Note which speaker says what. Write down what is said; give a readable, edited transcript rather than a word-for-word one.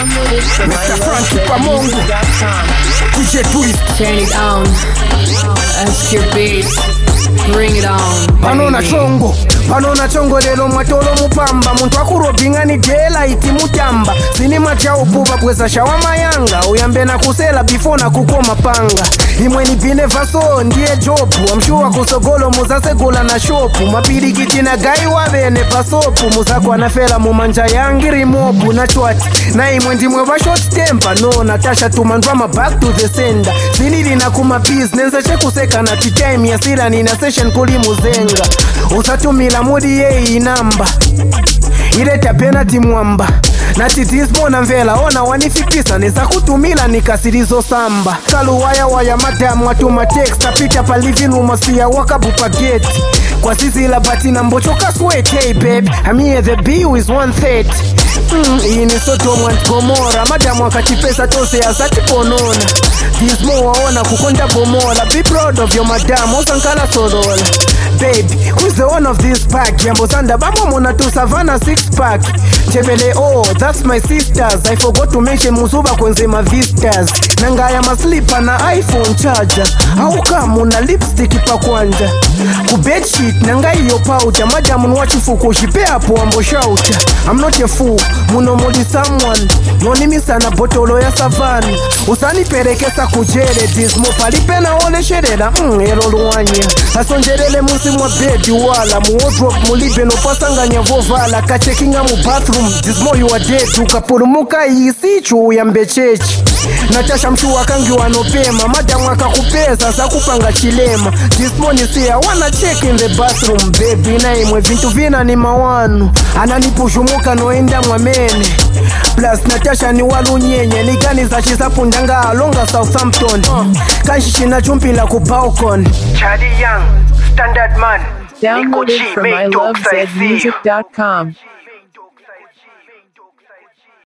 Speaker 1: Mr. Frankie Pamongo, DJ Twist,
Speaker 2: turn it on. Ask your beats, bring it on.
Speaker 1: Panona chongo lelo mwatolo mupamba. Muntu akurobinga ni dela iti mutamba. Sinima chao pupa pwesa shawama yanga. Uyambe na kusela before na kukoma panga. Imwe ni bine vaso ndiye jobu. Amshua kusogolo muzase gula na shopu. Mapiri kitina gai wabene pasopu. Musako anafela mumanja yangi rimobu na chwati. Na imwe ndimwe wa short temper. No Natasha tumandwama back to the sender. Sinili na kuma business chekuseka na titime ya sila nina session kuli muzenga. Usatumila mudi ye inamba ileta penalty mwamba nati dismo na mvela ona wanifipisa neza kutumila nikasirizo samba kaluwaya waya madamu watuma text apita pa living room asia wakabupa gate kwa sisi la batina mbochoka sweat. Hey babe, I'm here, the bill is 130. Ini soto mwant gomora madamu wakachipesa tose asati ponona dismo waona kukonda bomola. Be proud of your madam usankala solola. Baby, who's the one of this pack? Yambo sanda bamo mona tu savana 6-pack. Chebele, oh, that's my sisters. I forgot to mention musuba kwenze ma vistas. Nangaya maslipa na iPhone charger. Hauka muna lipstick pa kwanja. Ku bedsheet nangai yo poucha. Majamu nwachifuku shipe hapo ambo shaucha. I'm not a fool, muno modi someone. Noni misana botolo ya savani. Usani perekesa kujere dismo palipe na ole sherela. Ero luwanya asonjerele musi mwa bedi wala muodrop mulibe no pasanganya vovala. Kachekinga mu bathroom dismo you are dead. Ukapurumuka isichu ya mbechechi. Natasha mshu wakangi wanopema. Madamu wakakupesa sakupanga chilema. Dismo nisia wana check in the bathroom. Baby na imwe vintu vina ni mawanu. Ananipushumuka noenda mwamene. Plus Natasha ni walu nyenye. Nigani za chisapundanga alonga Southampton. Kanshishina chumpila ku balcon. Charlie Young, standard man.
Speaker 3: Downloaded from ilovezmusic.com.